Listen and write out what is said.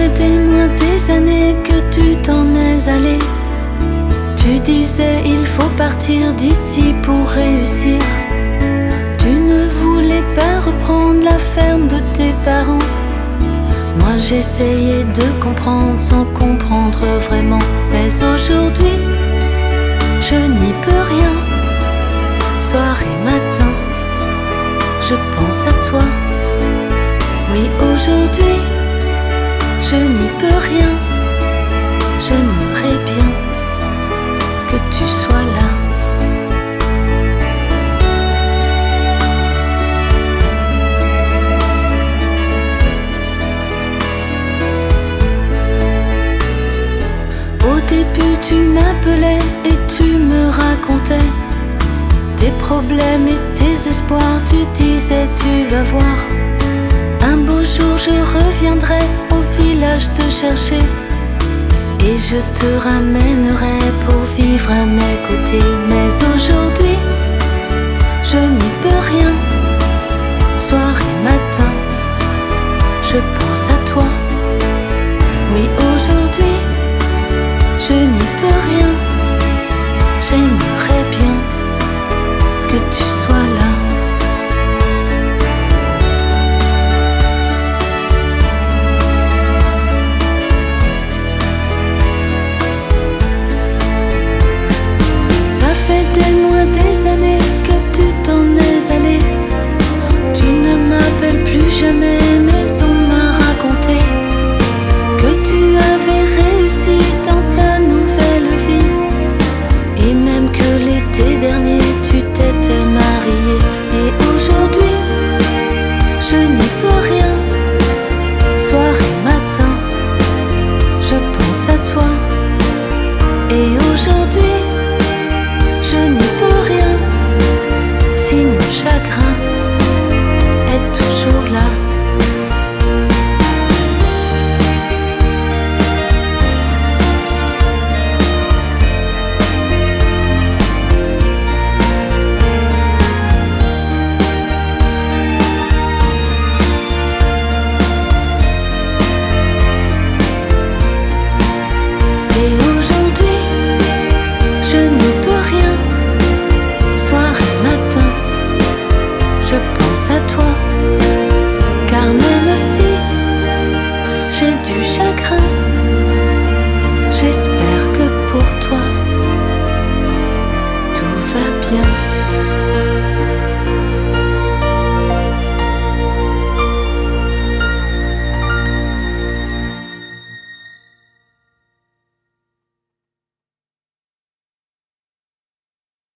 fait des mois, des années que tu t'en es allé. Tu disais il faut partir d'ici pour réussir. Tu ne voulais pas reprendre la ferme de tes parents. Moi j'essayais de comprendre sans comprendre vraiment. Mais aujourd'hui, je n'y peux rien. Soir et matin, je pense à toi. Oui, aujourd'hui, je n'y peux rien. J'aimerais bien que tu sois là. Au début tu m'appelais et tu me racontais tes problèmes et tes espoirs. Tu disais tu vas voir, un beau jour je reviendrai au village te chercher, et je te ramènerai pour vivre à mes côtés. Mais aujourd'hui, je n'y peux rien. Soir et matin, je pense à toi. Oui, aujourd'hui, je n'y peux rien. J'aimerais bien que tu sois là. Ça fait des mois, des années que tu t'en es allé. Tu ne m'appelles plus jamais, mais on m'a raconté que tu avais réussi dans ta nouvelle vie, et même que l'été dernier tu t'étais marié. Et aujourd'hui, je n'y peux rien. Soir et matin, je pense à toi. Et aujourd'hui, je n'y peux rien. Si mon chagrin est toujours là. Et aujourd'hui, je n'y peux rien. Soir et matin, je pense à toi. Car même si j'ai dû